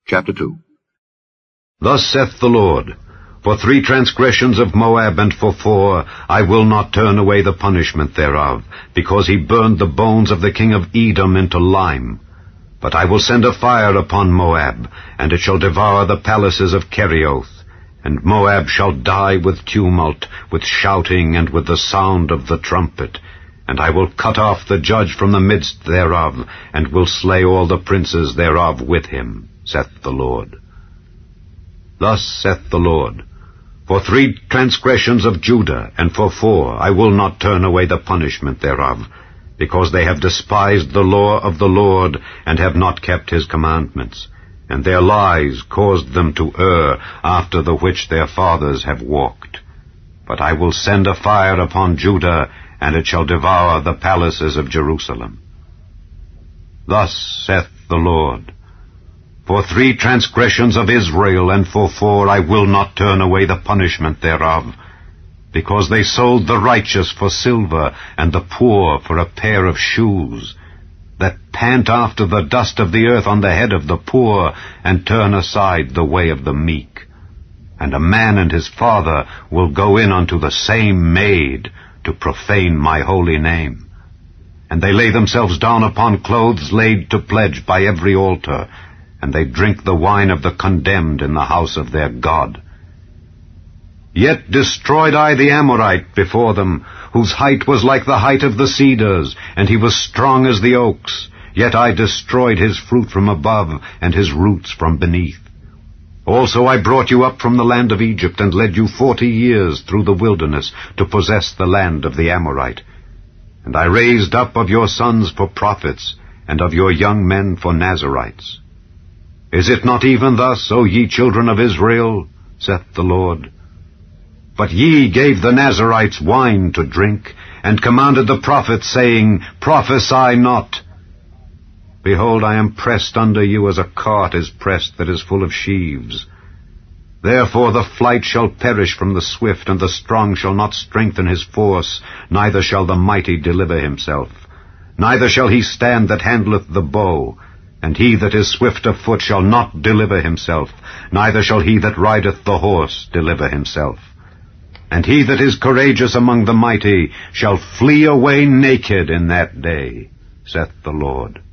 Chapter 2. Thus saith the Lord, For 3 transgressions of Moab, and for 4, I will not turn away the punishment thereof, because he burned the bones of the king of Edom into lime. But I will send a fire upon Moab, and it shall devour the palaces of Kerioth. And Moab shall die with tumult, with shouting, and with the sound of the trumpet. And I will cut off the judge from the midst thereof, and will slay all the princes thereof with him, saith the Lord. Thus saith the Lord, For 3 transgressions of Judah, and for 4, I will not turn away the punishment thereof, because they have despised the law of the Lord, and have not kept his commandments, and their lies caused them to err, after the which their fathers have walked. But I will send a fire upon Judah, and it shall devour the palaces of Jerusalem. Thus saith the Lord, For 3 transgressions of Israel, and for 4, I will not turn away the punishment thereof, because they sold the righteous for silver, and the poor for a pair of shoes, that pant after the dust of the earth on the head of the poor, and turn aside the way of the meek. And a man and his father will go in unto the same maid, to profane my holy name. And they lay themselves down upon clothes laid to pledge by every altar, and they drink the wine of the condemned in the house of their God. Yet destroyed I the Amorite before them, whose height was like the height of the cedars, and he was strong as the oaks. Yet I destroyed his fruit from above, and his roots from beneath. Also I brought you up from the land of Egypt, and led you 40 years through the wilderness, to possess the land of the Amorite. And I raised up of your sons for prophets, and of your young men for Nazarites. Is it not even thus, O ye children of Israel, saith the Lord? But ye gave the Nazarites wine to drink, and commanded the prophets, saying, Prophesy not. Behold, I am pressed under you as a cart is pressed that is full of sheaves. Therefore the flight shall perish from the swift, and the strong shall not strengthen his force, neither shall the mighty deliver himself. Neither shall he stand that handleth the bow, and he that is swift of foot shall not deliver himself, neither shall he that rideth the horse deliver himself. And he that is courageous among the mighty shall flee away naked in that day, saith the Lord.